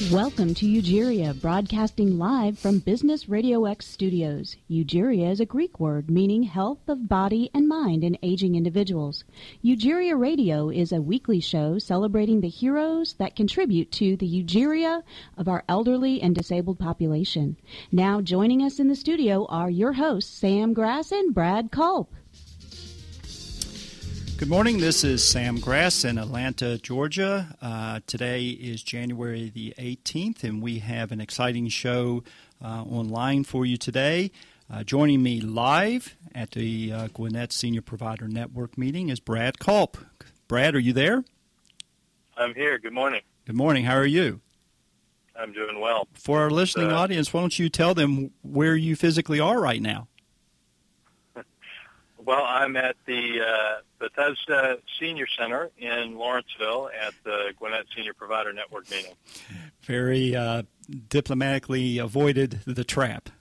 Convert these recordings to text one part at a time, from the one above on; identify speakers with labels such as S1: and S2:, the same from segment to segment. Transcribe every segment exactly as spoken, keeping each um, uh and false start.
S1: Welcome to Ugeria, broadcasting live from Business Radio X studios. Ugeria is a Greek word meaning health of body and mind in aging individuals. Ugeria Radio is a weekly show celebrating the heroes that contribute to the Ugeria of our elderly and disabled population. Now joining us in the studio are your hosts, Sam Grass and Brad Culp.
S2: Good morning. This is Sam Grass in Atlanta, Georgia. Uh, today is January the eighteenth, and we have an exciting show uh, online for you today. Uh, joining me live at the uh, Gwinnett Senior Provider Network meeting is Brad Culp. Brad, are you there?
S3: I'm here. Good morning.
S2: Good morning. How are you?
S3: I'm doing well.
S2: For our listening uh, audience, why don't you tell them where you physically are right now?
S3: Well, I'm at the uh, Bethesda Senior Center in Lawrenceville at the Gwinnett Senior Provider Network meeting.
S2: Very uh, diplomatically avoided the trap.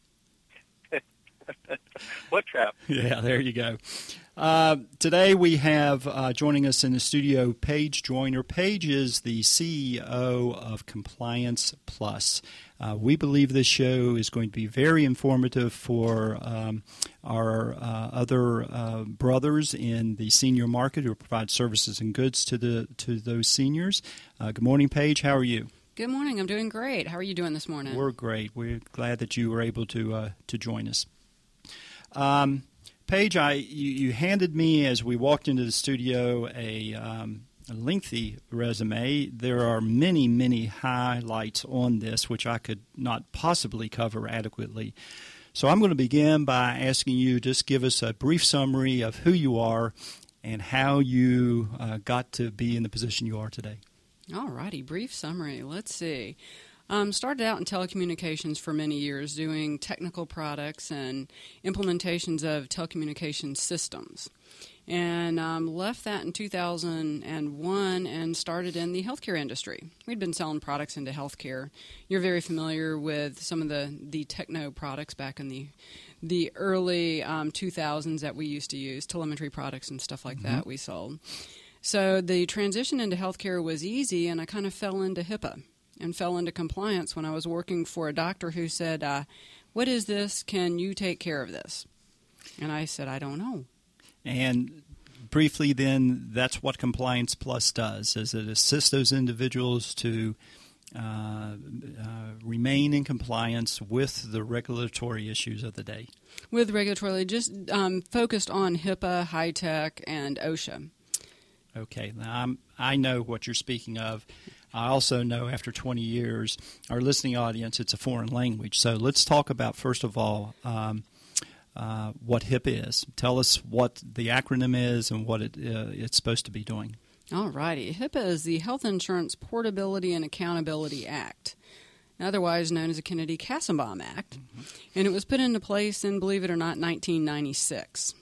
S3: What trap?
S2: Yeah, there you go. Uh, today we have uh, joining us in the studio Paige Joyner. Paige is the C E O of Compliance Plus. Uh, we believe this show is going to be very informative for um, our uh, other uh, brothers in the senior market who provide services and goods to the to those seniors. Uh, good morning, Paige. How are you?
S4: Good morning. I'm doing great. How are you doing this morning?
S2: We're great. We're glad that you were able to uh, to join us. Um, Paige, I you, you handed me as we walked into the studio a, um, a lengthy resume. There are many, many highlights on this which I could not possibly cover adequately. So I'm going to begin by asking you to just give us a brief summary of who you are and how you uh, got to be in the position you are today.
S4: All righty, brief summary. Let's see. Um, started out in telecommunications for many years, doing technical products and implementations of telecommunications systems. And um, left that in two thousand one and started in the healthcare industry. We'd been selling products into healthcare. You're very familiar with some of the, the techno products back in the the early um, two thousands that we used to use, telemetry products and stuff like mm-hmm. that we sold. So the transition into healthcare was easy, and I kind of fell into HIPAA and fell into compliance when I was working for a doctor who said, uh, what is this? Can you take care of this? And I said, I don't know.
S2: And briefly then, that's what Compliance Plus does, is it assists those individuals to uh, uh, remain in compliance with the regulatory issues of the day.
S4: With regulatory, just um, focused on HIPAA, HITECH, and OSHA.
S2: Okay. Now, I'm, I know what you're speaking of. I also know after twenty years, our listening audience, it's a foreign language. So let's talk about, first of all, um, uh, what HIPAA is. Tell us what the acronym is and what it, uh, it's supposed to be doing.
S4: All righty. HIPAA is the Health Insurance Portability and Accountability Act, otherwise known as the Kennedy-Kassenbaum Act. Mm-hmm. And it was put into place in, believe it or not, nineteen ninety-six.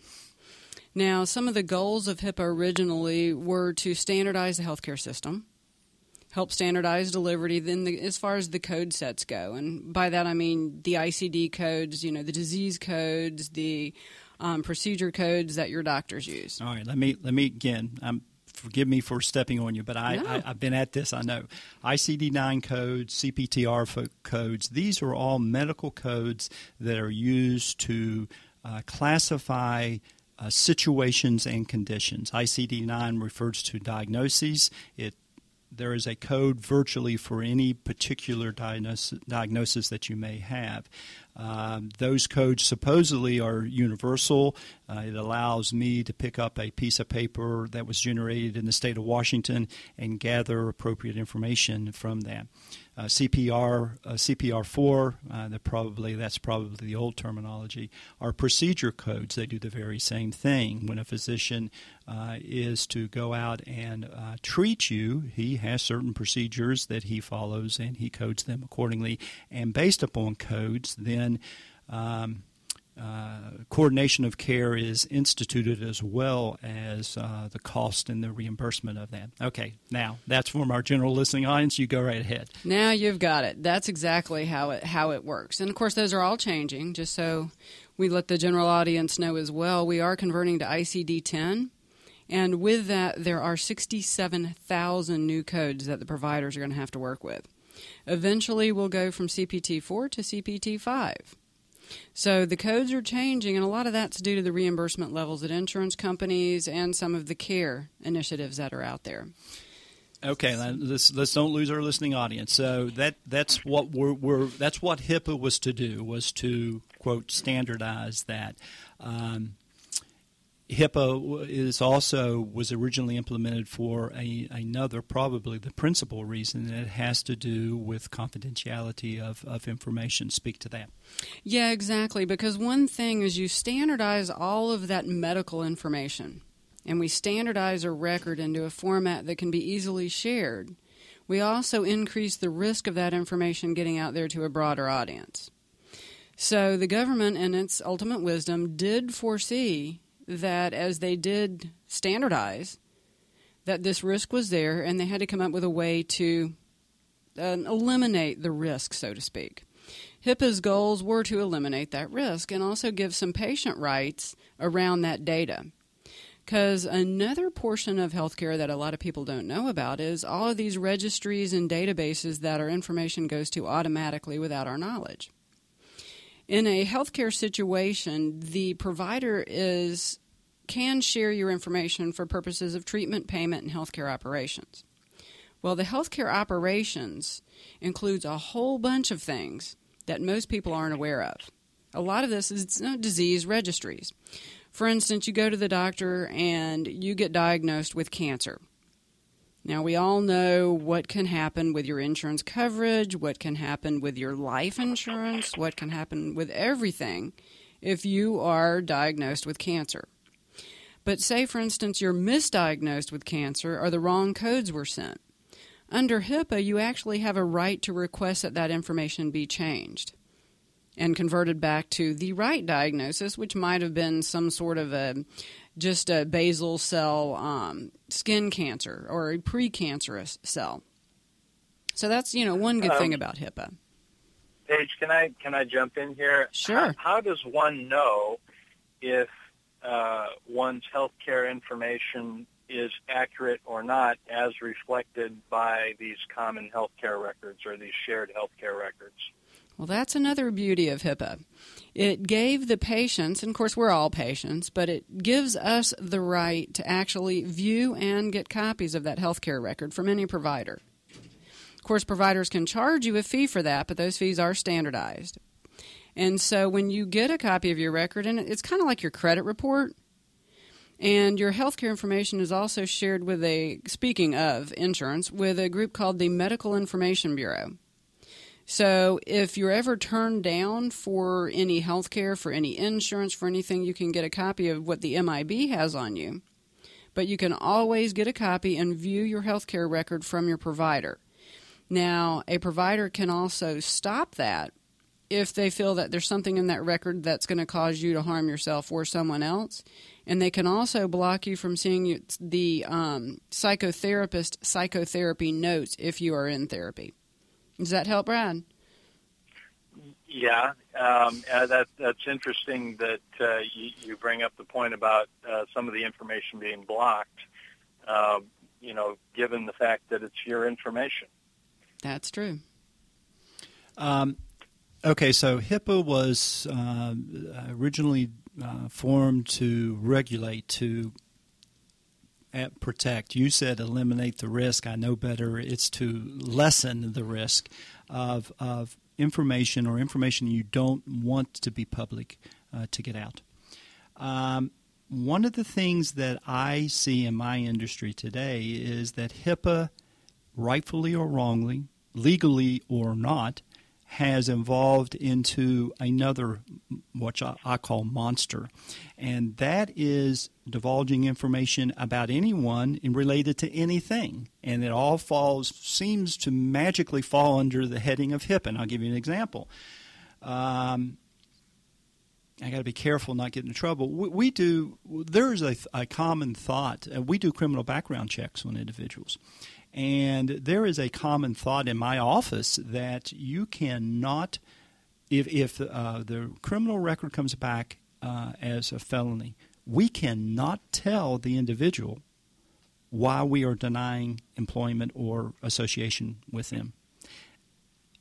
S4: Now, some of the goals of HIPAA originally were to standardize the healthcare system, help standardize delivery then the, as far as the code sets go. And by that I mean the I C D codes, you know, the disease codes, the um, procedure codes that your doctors use.
S2: All right, let me, let me again, um, forgive me for stepping on you, but I,
S4: no.
S2: I, I've been at this, I know. I C D nine codes, C P T R codes, these are all medical codes that are used to uh, classify Uh, situations and conditions. I C D nine refers to diagnoses. It there is a code virtually for any particular diagnosis, diagnosis that you may have. Um, those codes supposedly are universal. Uh, it allows me to pick up a piece of paper that was generated in the state of Washington and gather appropriate information from that. Uh, C P R, uh, C P R four, uh, that probably that's probably the old terminology, are procedure codes. They do the very same thing. When a physician uh, is to go out and uh, treat you, he has certain procedures that he follows, and he codes them accordingly. And based upon codes, then um, Uh, coordination of care is instituted as well as uh, the cost and the reimbursement of that. Okay, now that's from our general listening audience. You go right ahead.
S4: Now you've got it. That's exactly how it how it works. And of course, those are all changing. Just so we let the general audience know as well, we are converting to I C D ten. And with that, there are sixty-seven thousand new codes that the providers are going to have to work with. Eventually, we'll go from C P T four to C P T five. So the codes are changing, and a lot of that's due to the reimbursement levels at insurance companies and some of the care initiatives that are out there.
S2: Okay, let's let's don't lose our listening audience. So that that's what we're, we're that's what HIPAA was to do, was to quote standardize that. Um, HIPAA is also was originally implemented for a, another, probably the principal reason, that it has to do with confidentiality of, of information. Speak to that.
S4: Yeah, exactly. Because one thing is you standardize all of that medical information, and we standardize a record into a format that can be easily shared. We also increase the risk of that information getting out there to a broader audience. So the government, in its ultimate wisdom, did foresee that as they did standardize, that this risk was there, and they had to come up with a way to uh, eliminate the risk, so to speak. HIPAA's goals were to eliminate that risk and also give some patient rights around that data. Because another portion of healthcare that a lot of people don't know about is all of these registries and databases that our information goes to automatically without our knowledge. In a healthcare situation, the provider is can share your information for purposes of treatment, payment, and healthcare operations. Well, the healthcare operations includes a whole bunch of things that most people aren't aware of. A lot of this is you know, disease registries. For instance, you go to the doctor and you get diagnosed with cancer. Now, we all know what can happen with your insurance coverage, what can happen with your life insurance, what can happen with everything if you are diagnosed with cancer. But say, for instance, you're misdiagnosed with cancer or the wrong codes were sent. Under HIPAA, you actually have a right to request that that information be changed and converted back to the right diagnosis, which might have been some sort of a just a basal cell um, skin cancer or a precancerous cell. So that's, you know, one good um, thing about HIPAA.
S3: Paige, can I can I jump in here?
S4: Sure.
S3: How, how does one know if uh, one's healthcare information is accurate or not as reflected by these common healthcare records or these shared healthcare records?
S4: Well, that's another beauty of HIPAA. It gave the patients, and of course we're all patients, but it gives us the right to actually view and get copies of that healthcare record from any provider. Of course, providers can charge you a fee for that, but those fees are standardized. And so when you get a copy of your record, and it's kind of like your credit report, and your healthcare information is also shared with a, speaking of insurance, with a group called the Medical Information Bureau. So if you're ever turned down for any health care, for any insurance, for anything, you can get a copy of what the M I B has on you. But you can always get a copy and view your health care record from your provider. Now, a provider can also stop that if they feel that there's something in that record that's going to cause you to harm yourself or someone else. And they can also block you from seeing you, the um, psychotherapist psychotherapy notes if you are in therapy. Does that help, Brad?
S3: Yeah, um, uh, that, that's interesting that uh, you, you bring up the point about uh, some of the information being blocked, uh, you know, given the fact that it's your information.
S4: That's true.
S2: Um, okay, so HIPAA was uh, originally uh, formed to regulate, to At protect. You said eliminate the risk. I know better. It's to lessen the risk of of information or information you don't want to be public uh, to get out. Um, one of the things that I see in my industry today is that HIPAA, rightfully or wrongly, legally or not, has evolved into another, what I call monster, and that is divulging information about anyone and related to anything, and it all falls, seems to magically fall under the heading of HIPAA. And I'll give you an example. Um, I got to be careful not getting in trouble. We, we do. There is a, a common thought. Uh, we do criminal background checks on individuals. And there is a common thought in my office that you cannot, if, if uh, the criminal record comes back uh, as a felony, we cannot tell the individual why we are denying employment or association with them.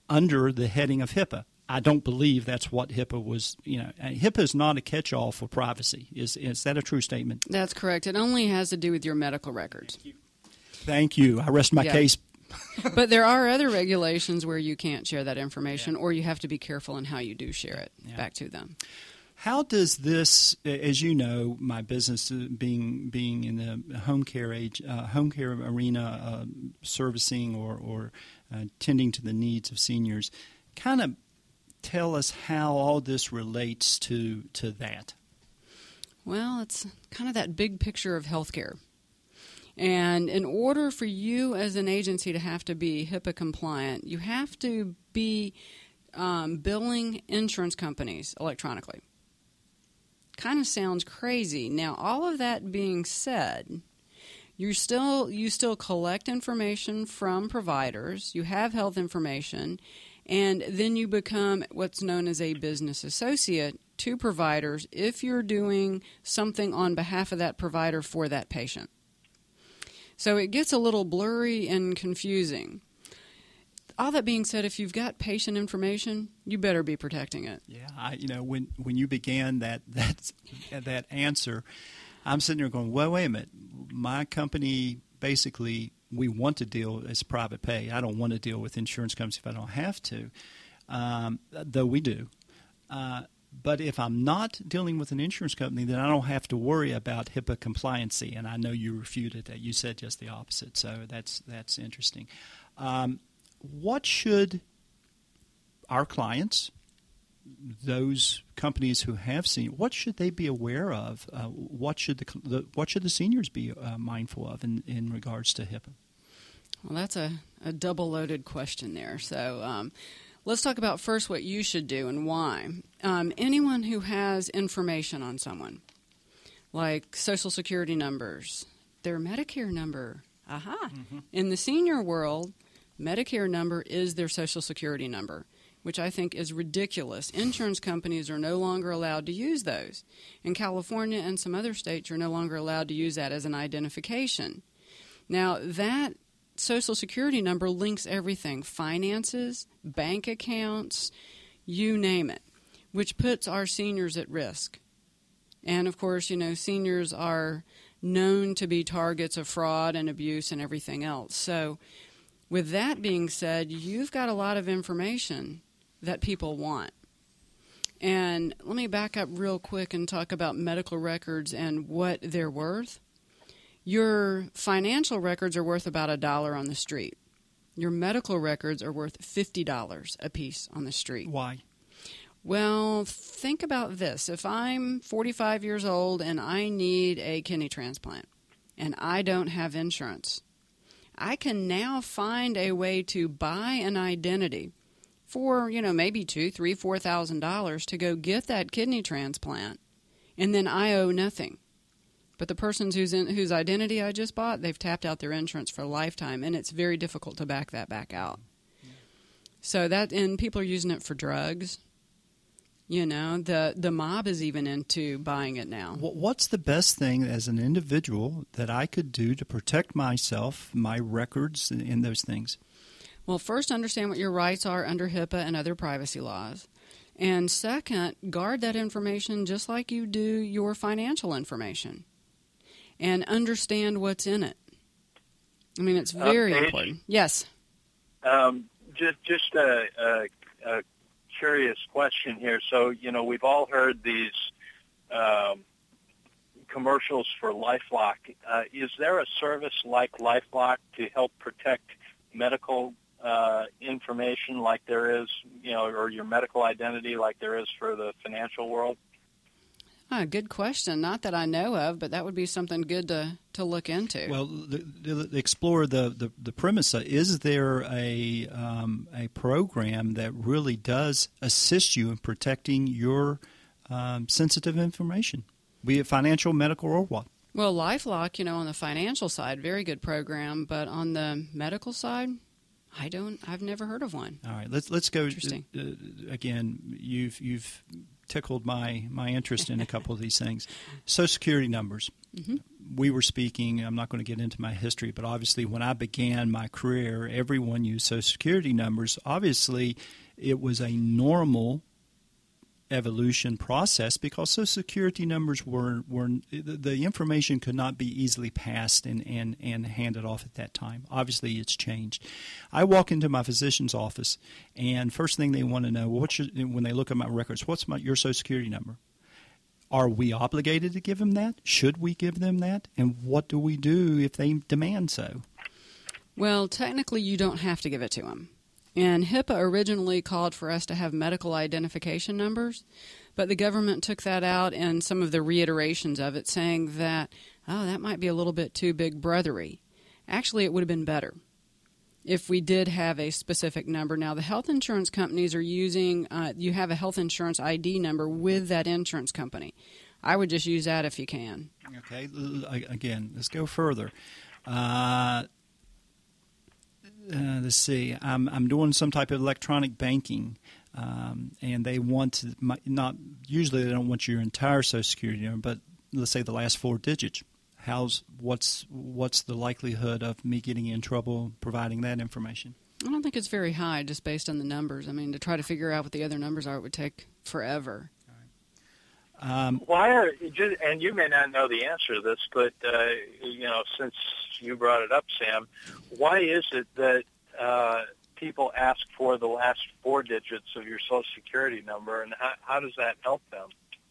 S2: under the heading of HIPAA. I don't believe that's what HIPAA was. You know, HIPAA is not a catch-all for privacy. Is is that a true statement?
S4: That's correct. It only has to do with your medical records.
S2: Thank you. Thank you. I rest my
S4: yeah.
S2: case.
S4: But there are other regulations where you can't share that information, yeah. or you have to be careful in how you do share it yeah. back to them.
S2: How does this, as you know, my business being being in the home care age, uh, home care arena, uh, servicing or or uh, tending to the needs of seniors, kind of tell us how all this relates to to that.
S4: Well, it's kind of that big picture of healthcare. And in order for you as an agency to have to be HIPAA compliant, you have to be um, billing insurance companies electronically. Kind of sounds crazy. Now, all of that being said, you still you still collect information from providers. You have health information, and then you become what's known as a business associate to providers if you're doing something on behalf of that provider for that patient. So it gets a little blurry and confusing. All that being said, if you've got patient information, you better be protecting it.
S2: Yeah, I, you know, when when you began that that that answer, I'm sitting there going, well, wait a minute. My company, basically, we want to deal as private pay. I don't want to deal with insurance companies if I don't have to, um, though we do. Uh, But if I'm not dealing with an insurance company, then I don't have to worry about HIPAA compliancy. And I know you refuted that. You said just the opposite. So that's that's interesting. Um, what should our clients, those companies who have seen, what should they be aware of? Uh, what should the, the what should the seniors be uh, mindful of in, in regards to HIPAA?
S4: Well, that's a, a double-loaded question there. So um, let's talk about first what you should do and why. Um, anyone who has information on someone, like Social Security numbers, their Medicare number, aha. Mm-hmm. In the senior world, Medicare number is their Social Security number, which I think is ridiculous. Insurance companies are no longer allowed to use those. In California and some other states, you're no longer allowed to use that as an identification. Now, that Social Security number links everything, finances, bank accounts, you name it, which puts our seniors at risk. And, of course, you know, seniors are known to be targets of fraud and abuse and everything else. So with that being said, you've got a lot of information that people want. And let me back up real quick and talk about medical records and what they're worth. Your financial records are worth about a dollar on the street. Your medical records are worth fifty dollars a piece on the street.
S2: Why?
S4: Well, think about this. If I'm forty-five years old and I need a kidney transplant and I don't have insurance, I can now find a way to buy an identity for, you know, maybe two, three, four thousand dollars to go get that kidney transplant, and then I owe nothing. But the persons whose in, whose identity I just bought, they've tapped out their insurance for a lifetime, and it's very difficult to back that back out. Yeah. So that, and people are using it for drugs. You know, the the mob is even into buying it now.
S2: What's the best thing as an individual that I could do to protect myself, my records, and those things?
S4: Well, first, understand what your rights are under HIPAA and other privacy laws. And second, guard that information just like you do your financial information. And understand what's in it. I mean, it's very
S3: uh, Paige,
S4: important. Yes.
S3: Um, just just a, a, a curious question here. So, you know, we've all heard these um, commercials for LifeLock. Uh, is there a service like LifeLock to help protect medical uh, information like there is, you know, or your medical identity like there is for the financial world?
S4: Ah, good question. Not that I know of, but that would be something good to, to look into.
S2: Well, the, the, the explore the, the, the premise. Is there a um, a program that really does assist you in protecting your um, sensitive information, be it financial, medical, or what?
S4: Well, LifeLock, you know, on the financial side, very good program, but on the medical side, I don't. I've never heard of one.
S2: All right, let's let's go.
S4: Interesting.
S2: Uh, again, you've you've tickled my, my interest in a couple of these things. Social Security numbers. Mm-hmm. we were speaking, I'm not going to get into my history, but obviously when I began my career, everyone used Social Security numbers. Obviously, it was a normal evolution process because Social Security numbers were, were the information could not be easily passed and, and, and handed off at that time. Obviously, it's changed. I walk into my physician's office, and first thing they want to know, well, what's your, when they look at my records, what's my, your Social Security number? Are we obligated to give them that? Should we give them that? And what do we do if they demand so?
S4: Well, technically, you don't have to give it to them. And HIPAA originally called for us to have medical identification numbers, but the government took that out in some of the reiterations of it, saying that, oh, that might be a little bit too big brothery. Actually, it would have been better if we did have a specific number. Now, the health insurance companies are using, uh, you have a health insurance I D number with that insurance company. I would just use that if you can.
S2: Okay. Again, let's go further. Uh, uh, let's see. I'm, I'm doing some type of electronic banking, um, and they want to, not, usually they don't want your entire Social Security number, but let's say the last four digits. How's what's what's the likelihood of me getting in trouble providing that information?
S4: I don't think it's very high, just based on the numbers. I mean, to try to figure out what the other numbers are, it would take forever.
S2: All right. Um,
S3: Why are and you may not know the answer to this, but uh, you know, since you brought it up, Sam, why is it that uh, people ask for the last four digits of your Social Security number, and how, how does that help them?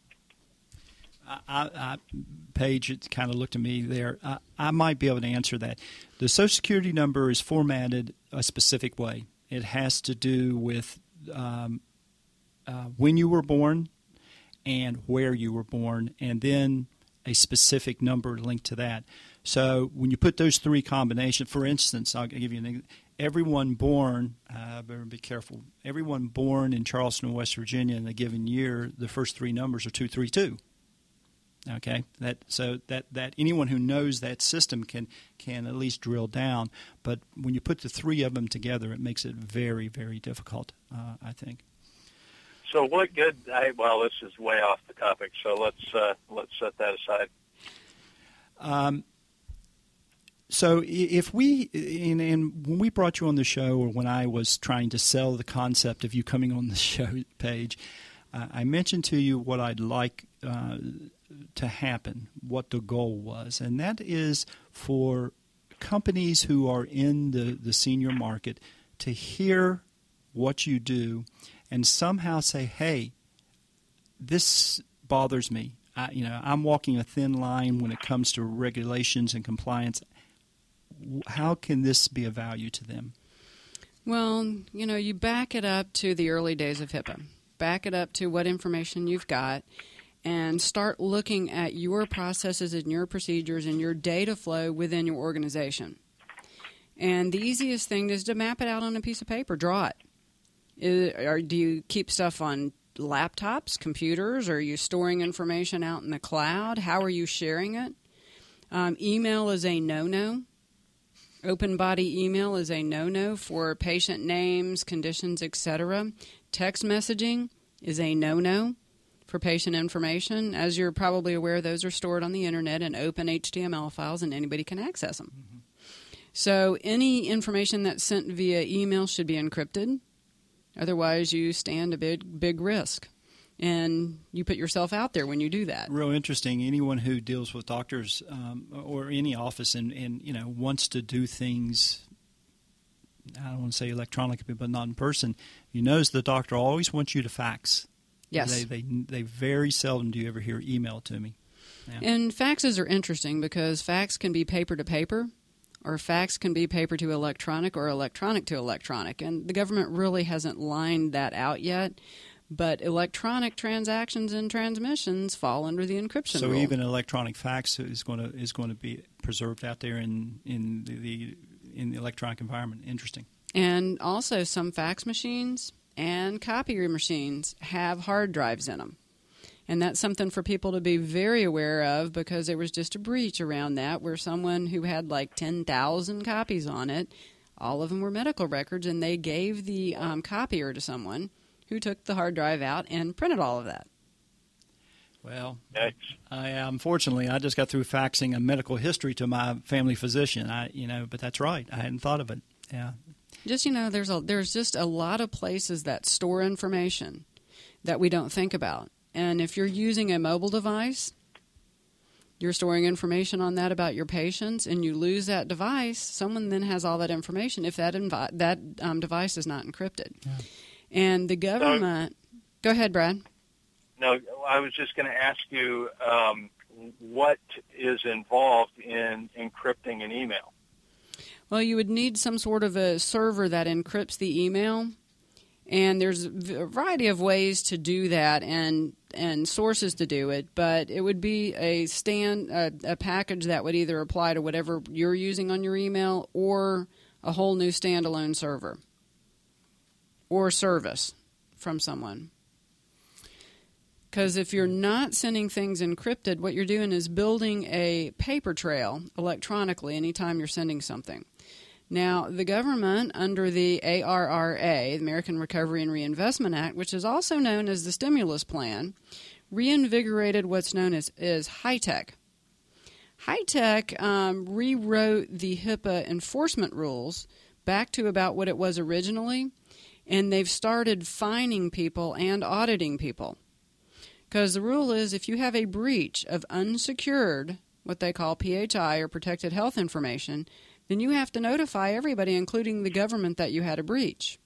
S2: I, I, Paige, it kind of looked at me there. I, I might be able to answer that. The Social Security number is formatted a specific way. It has to do with um, uh, when you were born and where you were born, and then a specific number linked to that. So when you put those three combinations, for instance, I'll give you an example. Everyone born, uh, better be careful, everyone born in Charleston, West Virginia in a given year, the first three numbers are two three two. Okay, that so that, that anyone who knows that system can can at least drill down. But when you put the three of them together, it makes it very, very difficult, uh, I think.
S3: So what good? I, well, this is way off the topic, so let's uh, let's set that aside.
S2: Um. So if we and, and when we brought you on the show, or when I was trying to sell the concept of you coming on the show, Paige, uh, I mentioned to you what I'd like Uh, to happen, what the goal was, and that is for companies who are in the, the senior market to hear what you do and somehow say, hey, this bothers me. I, you know, I'm walking a thin line when it comes to regulations and compliance. How can this be of value to them?
S4: Well, you know, you back it up to the early days of HIPAA. Back it up to what information you've got, and start looking at your processes and your procedures and your data flow within your organization. And the easiest thing is to map it out on a piece of paper, draw it. Is, or do you keep stuff on laptops, computers? Are you storing information out in the cloud? How are you sharing it? Um, email is a no-no. Open body email is a no-no for patient names, conditions, et cetera. Text messaging is a no-no for patient information. As you're probably aware, those are stored on the internet in open H T M L files, and anybody can access them. Mm-hmm. So any information that's sent via email should be encrypted. Otherwise, you stand a big, big risk, and you put yourself out there when you do that.
S2: Real interesting. Anyone who deals with doctors um, or any office and, and you know wants to do things, I don't want to say electronically, but not in person, you notice the doctor always wants you to fax.
S4: Yes.
S2: They, they they very seldom do you ever hear email to me. Yeah.
S4: And faxes are interesting because fax can be paper to paper, or fax can be paper to electronic, or electronic to electronic. And the government really hasn't lined that out yet. But electronic transactions and transmissions fall under the encryption
S2: so
S4: rule.
S2: Even electronic fax is going to is going to be preserved out there in in the, the in the electronic environment. Interesting.
S4: And also some fax machines and copier machines have hard drives in them. And that's something for people to be very aware of, because there was just a breach around that where someone who had like ten thousand copies on it, all of them were medical records, and they gave the um, copier to someone who took the hard drive out and printed all of that.
S2: Well,
S3: Next.
S2: I, unfortunately, I just got through faxing a medical history to my family physician. I, you know, but that's right. I hadn't thought of it. Yeah.
S4: Just, you know, there's a there's just a lot of places that store information that we don't think about. And if you're using a mobile device, you're storing information on that about your patients, and you lose that device, someone then has all that information if that invi- that um, device is not encrypted. Yeah. And the government... So, go ahead, Brad.
S3: No, I was just going to ask you um, what is involved in encrypting an email?
S4: Well, you would need some sort of a server that encrypts the email, and there's a variety of ways to do that and and sources to do it, but it would be a stand a, a package that would either apply to whatever you're using on your email or a whole new standalone server or service from someone. Because if you're not sending things encrypted, what you're doing is building a paper trail electronically anytime you're sending something. Now, the government, under the A R R A, the American Recovery and Reinvestment Act, which is also known as the stimulus plan, reinvigorated what's known as, as HITECH. HITECH um, rewrote the HIPAA enforcement rules back to about what it was originally, and they've started fining people and auditing people. Because the rule is if you have a breach of unsecured, what they call P H I or protected health information, then you have to notify everybody, including the government, that you had a breach.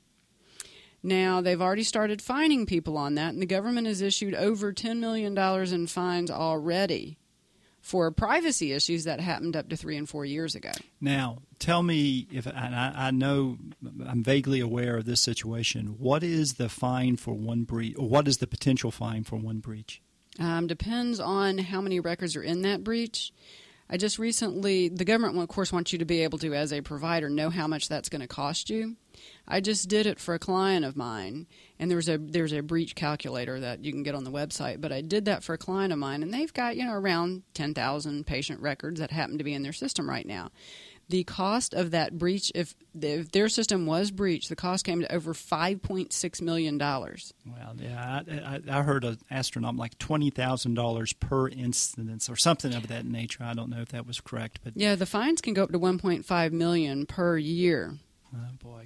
S4: Now, they've already started fining people on that, and the government has issued over ten million dollars in fines already for privacy issues that happened up to three and four years ago.
S2: Now, tell me, if and I, I know I'm vaguely aware of this situation, what is the fine for one breach, or what is the potential fine for one breach?
S4: Um, depends on how many records are in that breach. I just recently, the government, of course, wants you to be able to, as a provider, know how much that's going to cost you. I just did it for a client of mine, and there's a there's a breach calculator that you can get on the website. But I did that for a client of mine, and they've got, you know, around ten thousand patient records that happen to be in their system right now. The cost of that breach, if, if their system was breached, the cost came to over five point six million dollars.
S2: Well, yeah, I, I, I heard an astronomical like twenty thousand dollars per instance or something of that nature. I don't know if that was correct. But
S4: yeah, the fines can go up to one point five million dollars per year.
S2: Oh, boy.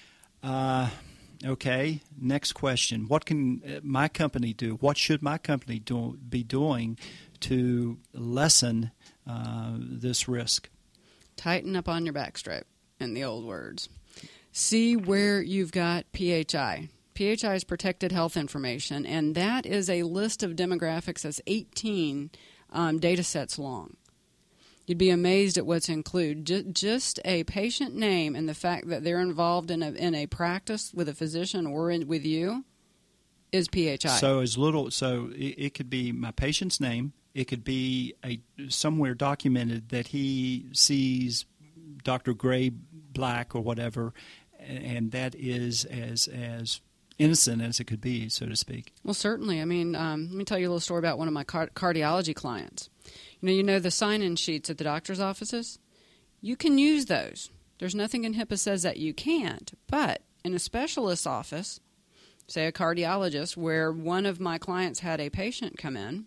S2: Uh, okay, next question. What can my company do? What should my company do, be doing to lessen uh, this risk?
S4: Tighten up on your backstrap, in the old words. See where you've got P H I. P H I is protected health information, and that is a list of demographics that's eighteen um, data sets long. You'd be amazed at what's included. Just, just a patient name and the fact that they're involved in a in a practice with a physician or in, with you is P H I.
S2: So as little, so it, it could be my patient's name. It could be a somewhere documented that he sees Doctor Gray Black or whatever, and that is as as innocent as it could be, so to speak.
S4: Well, certainly. I mean, um, let me tell you a little story about one of my car- cardiology clients. You know, you know the sign-in sheets at the doctor's offices? You can use those. There's nothing in HIPAA says that you can't. But in a specialist's office, say a cardiologist, where one of my clients had a patient come in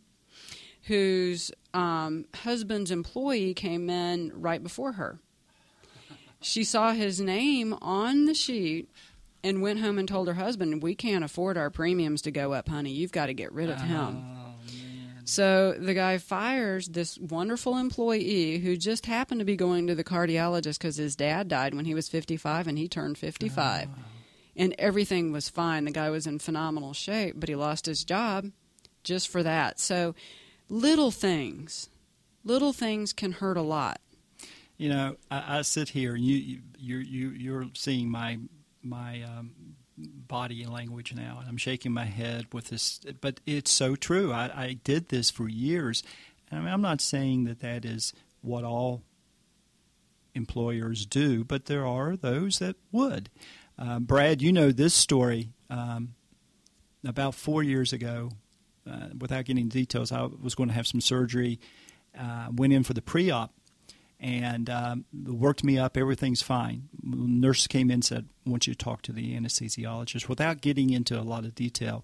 S4: whose um, husband's employee came in right before her. She saw his name on the sheet and went home and told her husband, we can't afford our premiums to go up, honey. You've got to get rid of him. So the guy fires this wonderful employee who just happened to be going to the cardiologist because his dad died when he was fifty-five and he turned fifty-five. Oh. And everything was fine. The guy was in phenomenal shape, but he lost his job just for that. So little things, little things can hurt a lot.
S2: You know, I, I sit here and you, you, you're, you, you're seeing my my um, body language now, and I'm shaking my head with this, but it's so true. I, I did this for years, and I mean, I'm not saying that that is what all employers do, but there are those that would. Uh, Brad, you know this story. Um, about four years ago, uh, without getting details, I was going to have some surgery, uh, went in for the pre-op, and um, worked me up. Everything's fine. The nurse came in and said, I want you to talk to the anesthesiologist. Without getting into a lot of detail,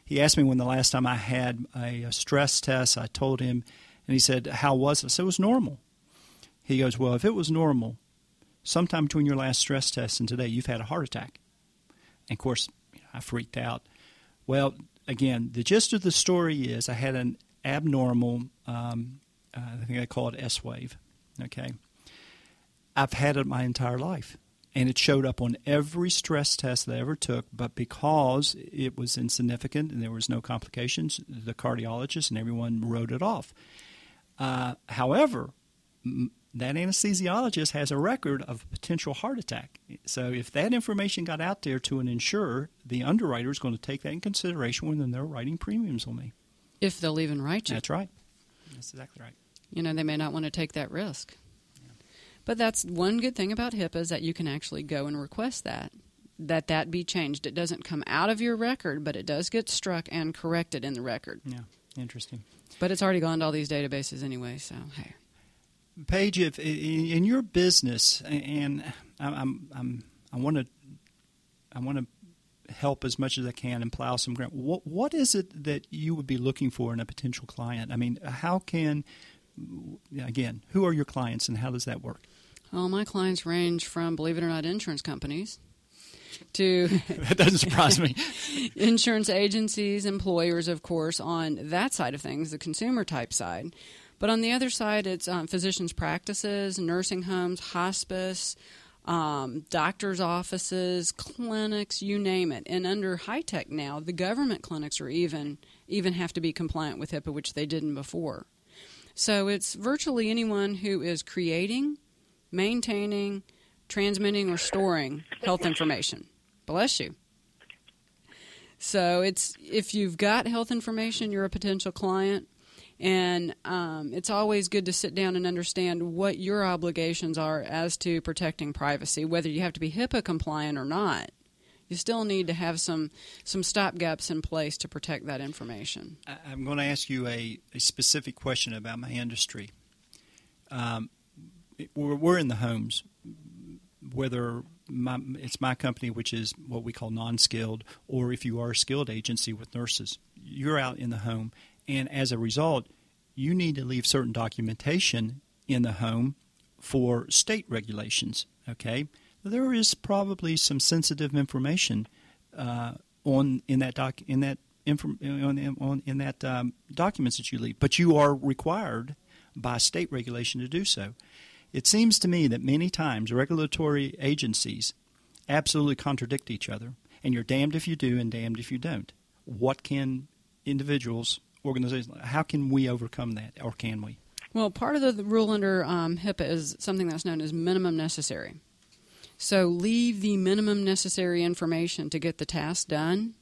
S2: he asked me when the last time I had a, a stress test. I told him, and he said, "How was it?" I said, "It was normal." He goes, "Well, if it was normal, sometime between your last stress test and today, you've had a heart attack." And, of course, you know, I freaked out. Well, again, the gist of the story is I had an abnormal, um, uh, I think I call it S-wave, okay? I've had it my entire life, and it showed up on every stress test that I ever took, but because it was insignificant and there was no complications, the cardiologist and everyone wrote it off. Uh, however, m- that anesthesiologist has a record of a potential heart attack. So if that information got out there to an insurer, the underwriter is going to take that in consideration when they're writing premiums on me.
S4: If they'll even write you.
S2: That's right. That's exactly right.
S4: You know, they may not want to take that risk. Yeah. But that's one good thing about HIPAA is that you can actually go and request that, that that be changed. It doesn't come out of your record, but it does get struck and corrected in the record.
S2: Yeah, interesting.
S4: But it's already gone to all these databases anyway, so hey.
S2: Paige, if in your business, and I'm, I'm, I want to, I want to help as much as I can and plow some ground. What, what is it that you would be looking for in a potential client? I mean, how can, again, who are your clients and how does that work?
S4: Well, my clients range from, believe it or not, insurance companies to
S2: that doesn't surprise me.
S4: Insurance agencies, employers, of course, on that side of things, the consumer type side. But on the other side, it's um, physicians' practices, nursing homes, hospice, um, doctors' offices, clinics, you name it. And under high-tech now, the government clinics are even even have to be compliant with HIPAA, which they didn't before. So it's virtually anyone who is creating, maintaining, transmitting, or storing health information. Bless you. So it's if you've got health information, you're a potential client. And um, it's always good to sit down and understand what your obligations are as to protecting privacy, whether you have to be HIPAA compliant or not. You still need to have some, some stopgaps in place to protect that information.
S2: I'm going to ask you a, a specific question about my industry. Um, we're, we're in the homes, whether my, it's my company, which is what we call non-skilled, or if you are a skilled agency with nurses, you're out in the home. And as a result, you need to leave certain documentation in the home for state regulations, okay? There is probably some sensitive information uh, on in that doc in that inform, on, on in that um, documents that you leave, but you are required by state regulation to do so. It seems to me that many times regulatory agencies absolutely contradict each other, and you're damned if you do and damned if you don't. What can individuals organizations, how can we overcome that, or can we?
S4: Well, part of the, the rule under um, HIPAA is something that's known as minimum necessary. So leave the minimum necessary information to get the task done,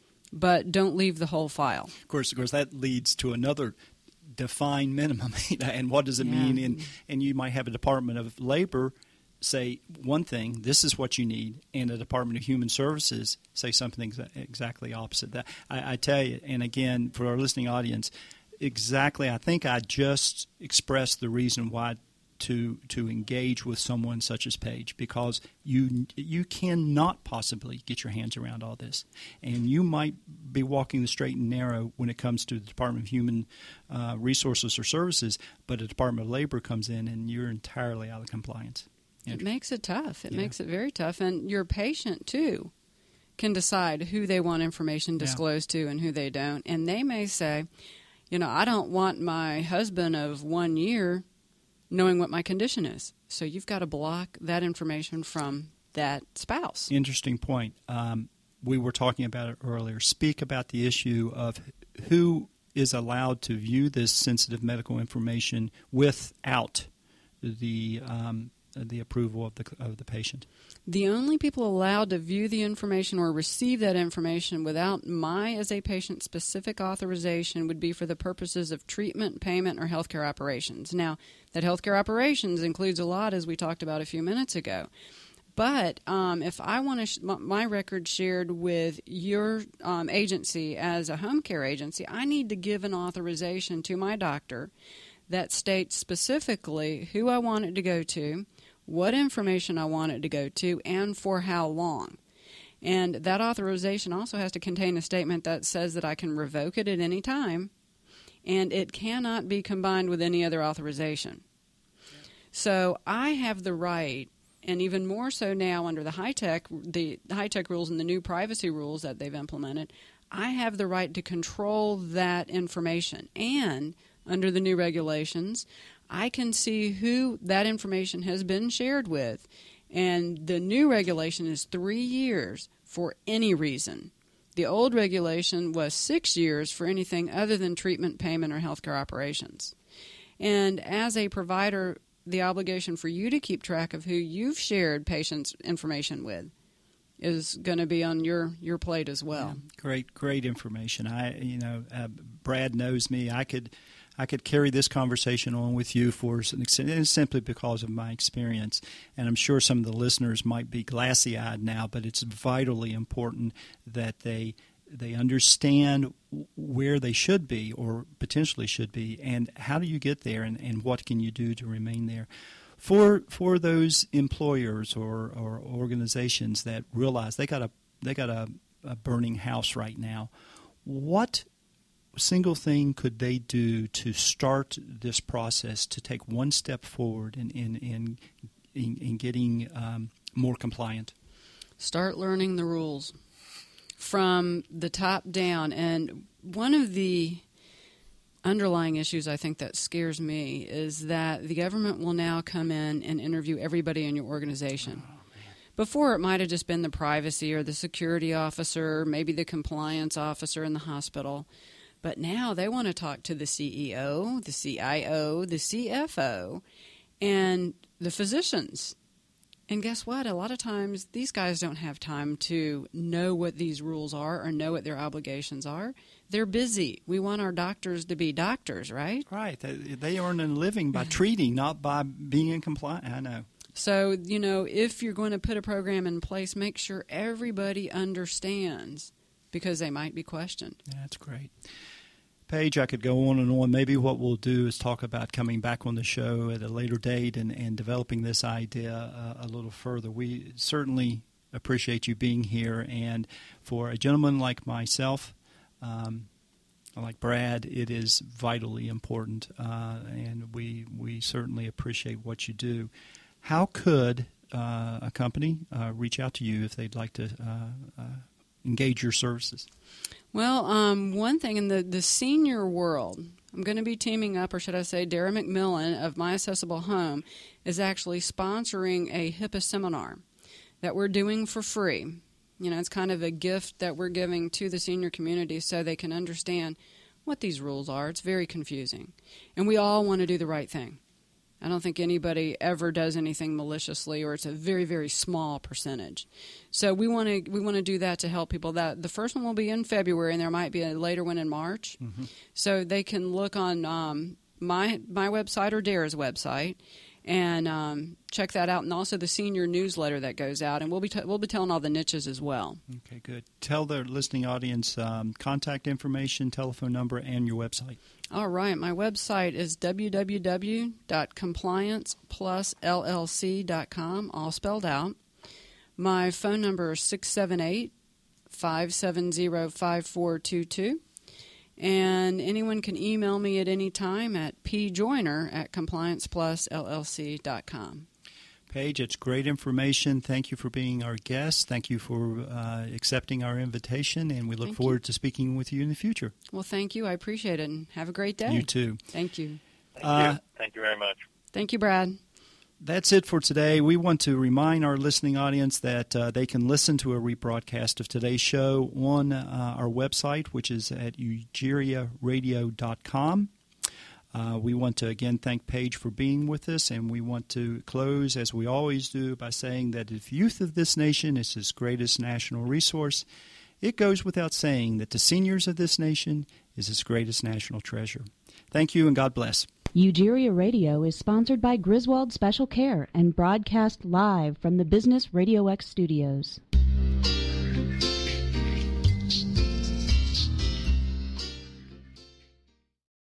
S4: but don't leave the whole file.
S2: Of course, of course, that leads to another defined minimum. And what does it
S4: yeah.
S2: mean? And, and you might have a Department of Labor say one thing, this is what you need, and the Department of Human Services say something exa- exactly opposite. That I, I tell you, and again, for our listening audience, exactly, I think I just expressed the reason why to to engage with someone such as Paige, because you you cannot possibly get your hands around all this, and you might be walking the straight and narrow when it comes to the Department of Human uh, Resources or Services, but the Department of Labor comes in and you're entirely out of compliance.
S4: It makes it tough. It
S2: yeah.
S4: makes it very tough. And your patient, too, can decide who they want information disclosed yeah. to and who they don't. And they may say, you know, I don't want my husband of one year knowing what my condition is. So you've got to block that information from that spouse.
S2: Interesting point. Um, we were talking about it earlier. Speak about the issue of who is allowed to view this sensitive medical information without the um, the approval of the of the patient.
S4: The only people allowed to view the information or receive that information without my, as a patient, specific authorization would be for the purposes of treatment, payment, or healthcare operations. Now, that healthcare operations includes a lot, as we talked about a few minutes ago. But um, if I want to sh- my record shared with your um, agency as a home care agency, I need to give an authorization to my doctor that states specifically who I want it to go to, what information I want it to go to, and for how long. And that authorization also has to contain a statement that says that I can revoke it at any time, and it cannot be combined with any other authorization. So I have the right, and even more so now under the high-tech, the high-tech rules and the new privacy rules that they've implemented, I have the right to control that information. And under the new regulations, I can see who that information has been shared with. And the new regulation is three years for any reason. The old regulation was six years for anything other than treatment, payment, or healthcare operations. And as a provider, the obligation for you to keep track of who you've shared patients' information with is going to be on your, your plate as well.
S2: Yeah, great, great information. I, you know, uh, Brad knows me. I could, I could carry this conversation on with you for simply because of my experience, and I'm sure some of the listeners might be glassy-eyed now. But it's vitally important that they they understand where they should be or potentially should be, and how do you get there, and, and what can you do to remain there. For for those employers or, or organizations that realize they got a they got a, a burning house right now, what single thing could they do to start this process to take one step forward in in in, in, in getting um, more compliant?
S4: Start learning the rules from the top down. And one of the underlying issues I think that scares me is that the government will now come in and interview everybody in your organization. Oh, Before, it might have just been the privacy or the security officer, maybe the compliance officer in the hospital. But now they want to talk to the C E O, the C I O, the C F O, and the physicians. And guess what? A lot of times these guys don't have time to know what these rules are or know what their obligations are. They're busy. We want our doctors to be doctors, right?
S2: Right. They, they earn a living by treating, not by being in compliance. I know.
S4: So, you know, if you're going to put a program in place, make sure everybody understands, because they might be questioned.
S2: Yeah, that's great. Paige, I could go on and on. Maybe what we'll do is talk about coming back on the show at a later date and, and developing this idea uh, a little further. We certainly appreciate you being here. And for a gentleman like myself, um, like Brad, it is vitally important, uh, and we, we certainly appreciate what you do. How could uh, a company uh, reach out to you if they'd like to uh, uh, engage your services?
S4: Well, um, one thing in the, the senior world, I'm going to be teaming up, or should I say Dara McMillan of My Accessible Home is actually sponsoring a HIPAA seminar that we're doing for free. You know, it's kind of a gift that we're giving to the senior community so they can understand what these rules are. It's very confusing. And we all want to do the right thing. I don't think anybody ever does anything maliciously, or it's a very, very small percentage. So we want to we want to do that to help people. That the first one will be in February, and there might be a later one in March. Mm-hmm. So they can look on um, my my website or Dara's website and um, check that out, and also the senior newsletter that goes out. And we'll be t- we'll be telling all the niches as well.
S2: Okay, good. Tell the listening audience um, contact information, telephone number, and your website.
S4: All right. My website is w w w dot compliance plus l l c dot com, all spelled out. My phone number is six seven eight, five seven zero, five four two two. And anyone can email me at any time at p joyner at compliance plus l l c dot com.
S2: Paige, it's great information. Thank you for being our guest. Thank you for uh, accepting our invitation, and we look
S4: thank
S2: forward
S4: you.
S2: to speaking with you in the future.
S4: Well, thank you. I appreciate it, and have a great day.
S2: You too.
S4: Thank you.
S3: Thank
S2: uh,
S3: you. Thank you very much.
S4: Thank you, Brad.
S2: That's it for today. We want to remind our listening audience that uh, they can listen to a rebroadcast of today's show on uh, our website, which is at ugeria radio dot com. Uh, we want to, again, thank Paige for being with us, and we want to close, as we always do, by saying that if youth of this nation is its greatest national resource, it goes without saying that the seniors of this nation is its greatest national treasure. Thank you, and God bless.
S1: Ugeria Radio is sponsored by Griswold Special Care and broadcast live from the Business Radio X studios.